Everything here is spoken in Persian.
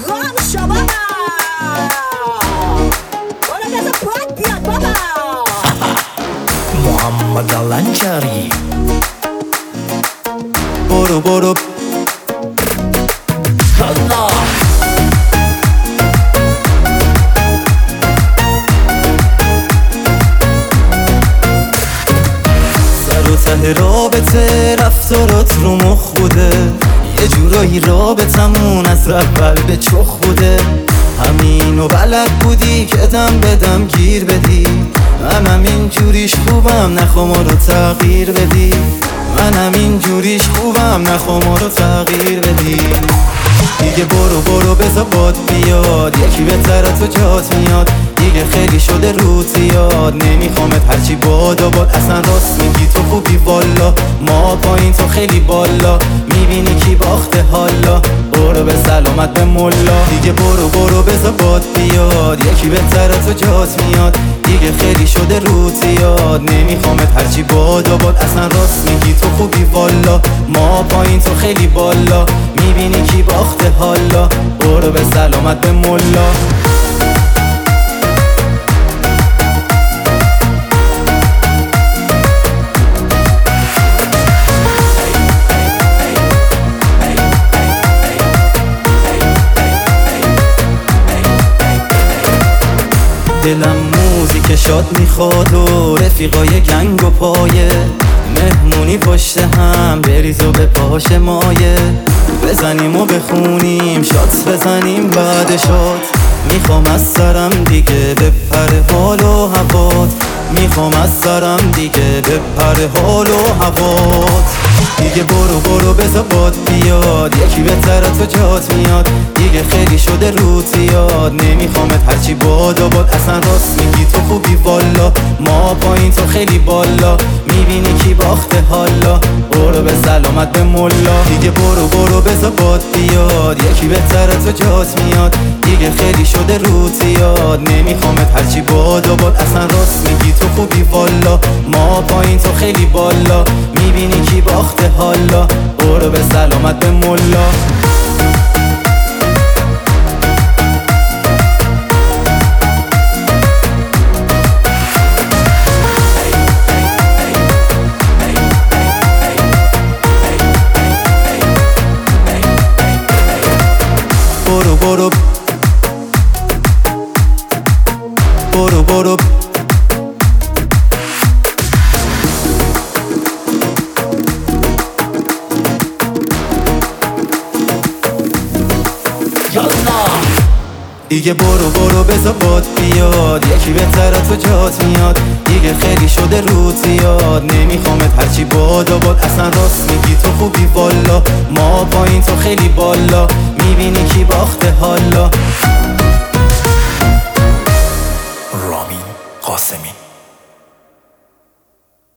میکنم شما برو بذار پاک بیاد بابا. محمد الانجاری برو برو الله. سر و ته رابطه رفتارات رو مخ بوده، یه جورایی رابطمون از اول به چخ بوده. همینو بلد بودی که دم به دم گیر بدی، منم این جوریش خوبم نخوا ما رو تغییر بدی. منم این جوریش خوبم نخوا ما رو تغییر بدی. دیگه برو برو بذار باد بیاد، یکی بهتر تو جات میاد. دیگه خیلی شده رو زیاد، نمیخوامت هرچی باد و باد. اصلا راست میگی تو خوبی والا، ما پایین تو خیلی بالا. میبینی کی باخته حالا، برو به سلامت به ملا. دیگه برو برو بذار باد بیاد، یکی بهتر تو جات میاد. دیگه خیلی شده رو زیاد، نمیخوامت هرچی باد و باد. اصلا راست میگی تو خوبی والا، ما پایین تو خیلی بالا. میبینی کی باخته حالا، برو به سلامت به ملا. دلم موزیک شاد میخواد و رفیقای گنگ و پایه. مهمونی پشت هم بریز و به پاش مایه. بزنیم و بخونیم شات بزنیم بعد شات. میخوام از سرم دیگه بپره حال و هوات. میخوام از سرم دیگه بپره حال و هوات. دیگه برو برو بذار باد بیاد، یکی بهتر تو جات میاد. دیگه خیلی شده رو زیاد، نمیخوامت هرچی باد و باد. اصلا راست میگی تو خوبی والا، ما پایین تو خیلی بالا. میبینی کی باخته حالا، برو به سلامت به ملا. دیگه برو برو بذار باد بیاد، یکی بهتر تو جات میاد. دیگه خیلی شده رو زیاد، نمیخوامت هرچی باد و باد. اصلا راست میگی تو خوبی والا، ما پایین تو خیلی بالا. میبینی کی باخته حالا، برو به سلامت به ملا. برو برو برو برو دیگه برو برو بذار باد بیاد، یکی بهتر تو جات میاد. دیگه خیلی شده رو زیاد، نمیخوامت هرچی باد و باد. اصلا راست میگی تو خوبی والا، ما پایین تو خیلی بالا. میبینی کی باخته حالا.